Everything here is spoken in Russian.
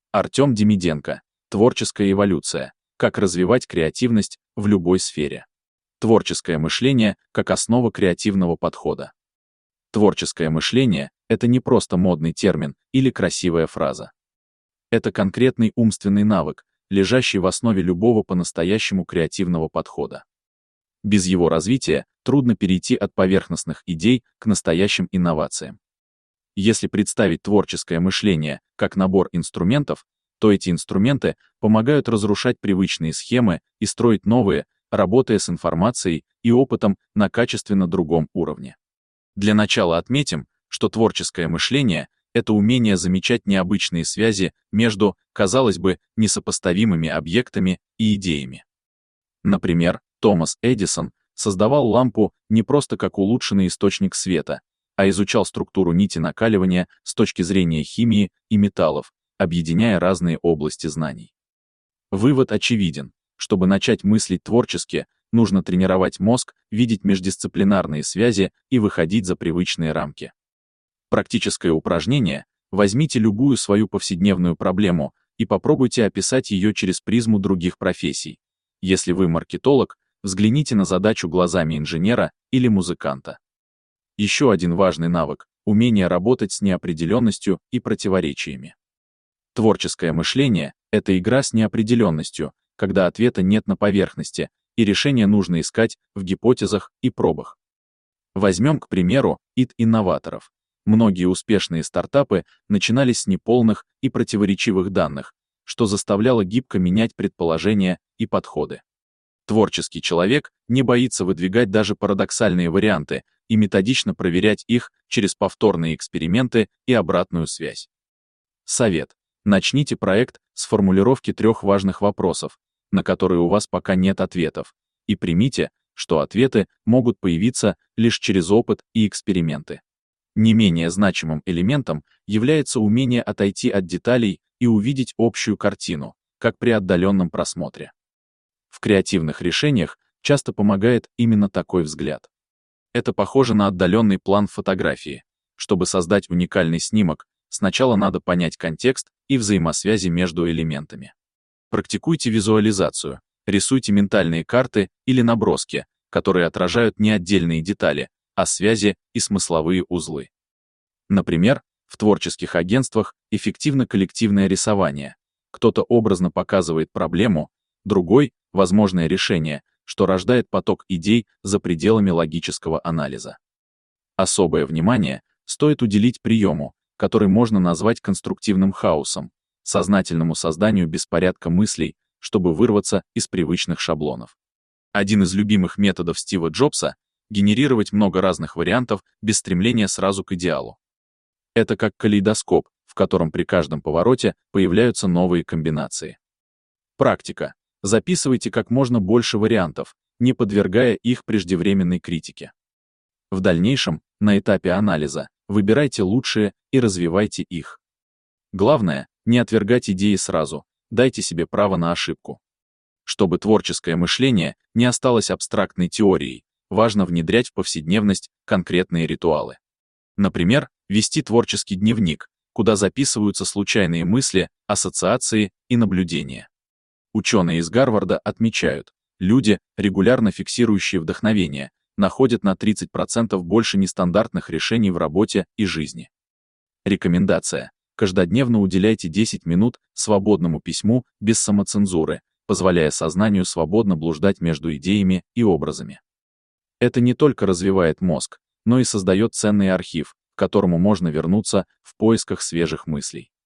Артем Демиденко. Творческая эволюция. Как развивать креативность в любой сфере. Творческое мышление как основа креативного подхода. Творческое мышление — это не просто модный термин или красивая фраза. Это конкретный умственный навык, лежащий в основе любого по-настоящему креативного подхода. Без его развития трудно перейти от поверхностных идей к настоящим инновациям. Если представить творческое мышление как набор инструментов, то эти инструменты помогают разрушать привычные схемы и строить новые, работая с информацией и опытом на качественно другом уровне. Для начала отметим, что творческое мышление — это умение замечать необычные связи между, казалось бы, несопоставимыми объектами и идеями. Например, Томас Эдисон создавал лампу не просто как улучшенный источник света, а изучал структуру нити накаливания с точки зрения химии и металлов, объединяя разные области знаний. Вывод очевиден: чтобы начать мыслить творчески, нужно тренировать мозг, видеть междисциплинарные связи и выходить за привычные рамки. Практическое упражнение: возьмите любую свою повседневную проблему и попробуйте описать ее через призму других профессий. Если вы маркетолог, взгляните на задачу глазами инженера или музыканта. Еще один важный навык — умение работать с неопределенностью и противоречиями. Творческое мышление — это игра с неопределенностью, когда ответа нет на поверхности, и решение нужно искать в гипотезах и пробах. Возьмем, к примеру, инноваторов. Многие успешные стартапы начинались с неполных и противоречивых данных, что заставляло гибко менять предположения и подходы. Творческий человек не боится выдвигать даже парадоксальные варианты и методично проверять их через повторные эксперименты и обратную связь. Совет: начните проект с формулировки 3 важных вопросов, на которые у вас пока нет ответов, и примите, что ответы могут появиться лишь через опыт и эксперименты. Не менее значимым элементом является умение отойти от деталей и увидеть общую картину, как при отдаленном просмотре. В креативных решениях часто помогает именно такой взгляд. Это похоже на отдаленный план фотографии. Чтобы создать уникальный снимок, сначала надо понять контекст и взаимосвязи между элементами. Практикуйте визуализацию, рисуйте ментальные карты или наброски, которые отражают не отдельные детали, а связи и смысловые узлы. Например, в творческих агентствах эффективно коллективное рисование. Кто-то образно показывает проблему, другой — возможное решение, что рождает поток идей за пределами логического анализа. Особое внимание стоит уделить приему, который можно назвать конструктивным хаосом, сознательному созданию беспорядка мыслей, чтобы вырваться из привычных шаблонов. Один из любимых методов Стива Джобса — генерировать много разных вариантов без стремления сразу к идеалу. Это как калейдоскоп, в котором при каждом повороте появляются новые комбинации. Практика. Записывайте как можно больше вариантов, не подвергая их преждевременной критике. В дальнейшем, на этапе анализа, выбирайте лучшие и развивайте их. Главное — не отвергать идеи сразу, дайте себе право на ошибку. Чтобы творческое мышление не осталось абстрактной теорией, важно внедрять в повседневность конкретные ритуалы. Например, вести творческий дневник, куда записываются случайные мысли, ассоциации и наблюдения. Ученые из Гарварда отмечают, люди, регулярно фиксирующие вдохновение, находят на 30% больше нестандартных решений в работе и жизни. Рекомендация: каждодневно уделяйте 10 минут свободному письму без самоцензуры, позволяя сознанию свободно блуждать между идеями и образами. Это не только развивает мозг, но и создает ценный архив, к которому можно вернуться в поисках свежих мыслей.